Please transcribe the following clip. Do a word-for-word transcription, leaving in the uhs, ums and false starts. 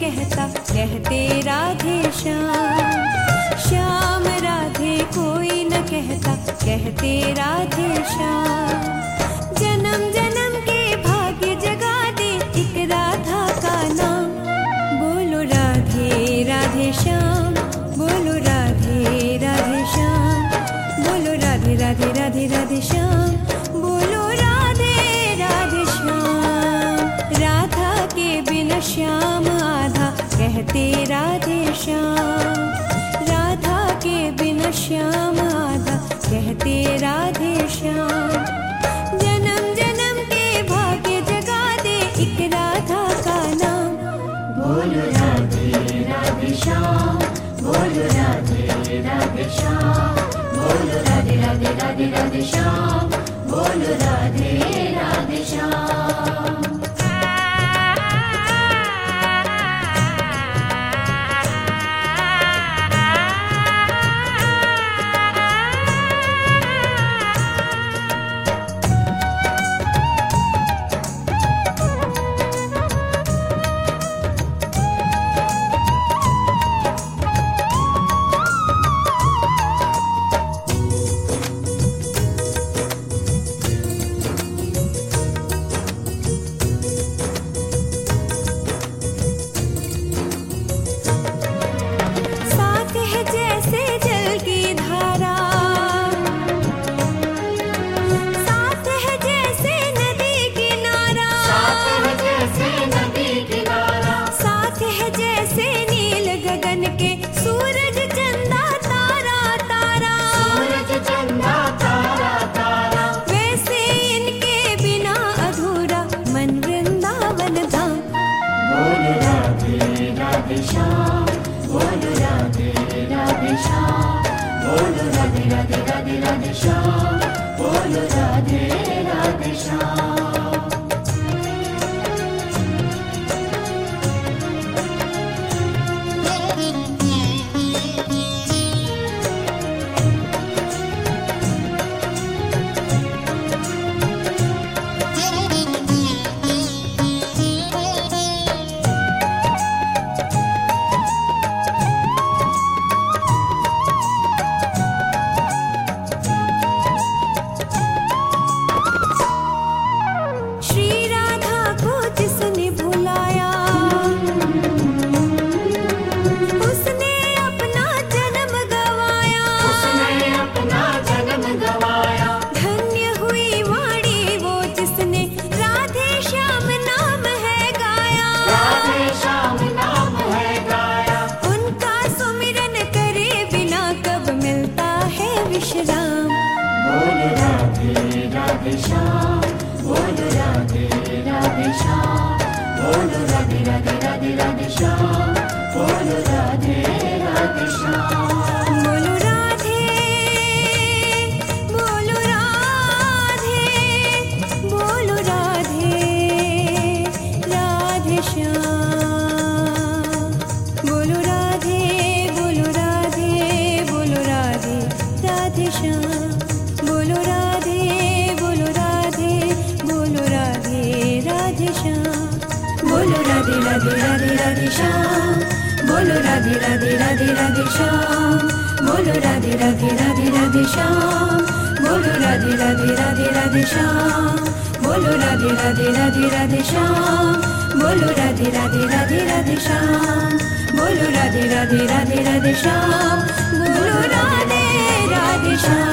कहता, कहते राधे श्याम। श्याम राधे कोई न कहता, कहते राधे श्याम। जन्म जन्म के भाग्य जगा दे एक राधा का नाम। बोलो राधे राधे श्याम, बोलो राधे राधे श्याम, बोलो राधे राधे राधे राधे श्याम, बोलो राधे राधे श्याम। राधा के बिना श्याम आधा, कहते राधे श्याम। राधा के बिना श्याम आधा, कहते राधे श्याम। जन्म जन्म के भाग्य जगा दे एक राधा का नाम। बोलो राधे राधे श्याम, बोलो राधे राधे श्याम, बोलो राधे राधे राधे राधे श्याम, बोलो राधे राधे श्याम। श्याम, बोलो राधे राधे श्याम, बोलो राधे राधे राधे राधे श्याम, बोलो राधे राधे श्याम। बोलो राधे राधे श्याम, बोलो राधे राधे श्याम, बोलो राधे राधे राधे राधे श्याम, बोलो राधे राधे श्याम। बोलो राधे, बोलो राधे, बोलो राधे राधे श्याम। बोलो राधे, बोलो राधे, बोलो राधे राधे श्याम। बोलो राधे, बोलो राधे, बोलो राधे राधे श्याम। बोलो राधे राधे राधे राधे श्याम, बोलो राधे राधे राधे राधे श्याम। बोलो राधे राधे राधे राधे श्याम, बोलो राधे राधे राधे राधे श्याम। बोलो राधे राधे राधे राधे श्याम, बोलो राधे राधे राधे राधे श्याम। बोलो राधे राधे राधे राधे श्याम, बोलो राधे राधे श्याम।